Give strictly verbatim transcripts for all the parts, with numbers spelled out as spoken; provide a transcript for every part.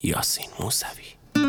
یاسین موسوی.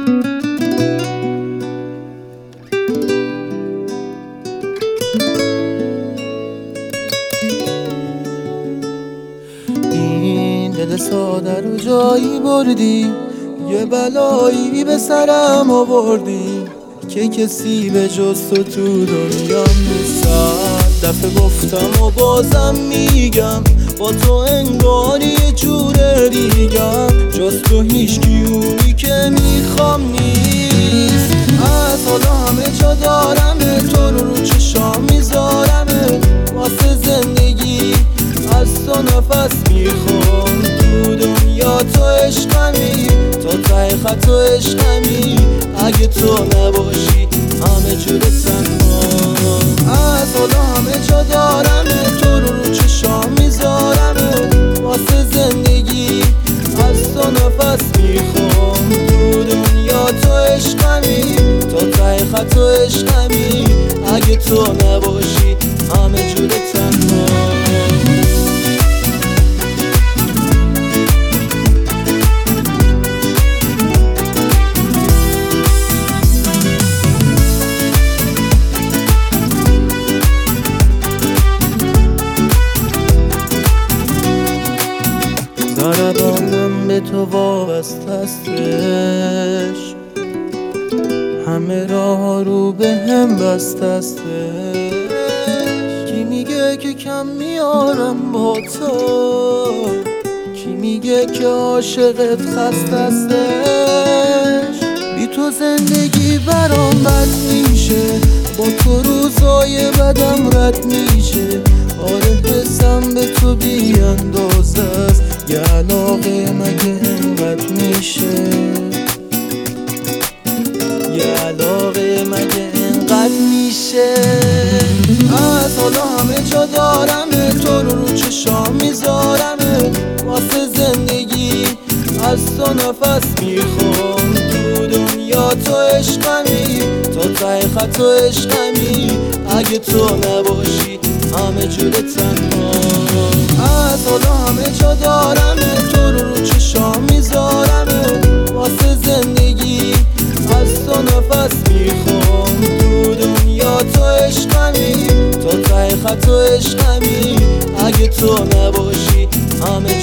این دل ساده رو جایی بردی، یه بلایی به سرم آوردی که کسی به جز تو تو دنیا نیست. صد دفعه گفتم و بازم میگم، با تو انگاری یه جور دیگم، جز تو هیچ کیونی که میخوام نیست. از حالا همه جا دارمه، تو رو رو چشام میذارمه، واسه زندگی از تو نفس میخوام. تو دنیا تو عشقمی، تو ته خط و عشقمی، اگه تو نباشی همه جور تنهام. از حالا همه جا دارمه، تو رو رو چشام میذارمه، واسه زندگی از تو نفس میخوام. تو دنیا تو عشقمی، تو ته خط و عشقمی، اگه تو نباشی همه جور تنهام. ضربانم به تو وابسته استش، همه راه رو به هم بسته استش. کی میگه که کم میارم با تو، کی میگه که عاشقت خسته استش. بی تو زندگی برام بد میشه، با تو روزای بدم رد میشه. آره حسم به تو بی اندازه است، یه علاقه مگه اینقدر میشه، یه علاقه مگه اینقدر میشه. از حالا همه جا دارمه، تو رو رو چشام میذارمه، واسه زندگی از تو نفس میخوام. تو دنیا تو عشقمی، تو ته خط و عشقمی، اگه تو نباشی همه جور تنهام. از حالا همه جا دارمه، تو رو رو چشام میذارمه، واسه زندگی از تو نفس میخوام. تو دنیا تو عشقمی، تو ته خط و عشقمی، اگه تو نباشی همه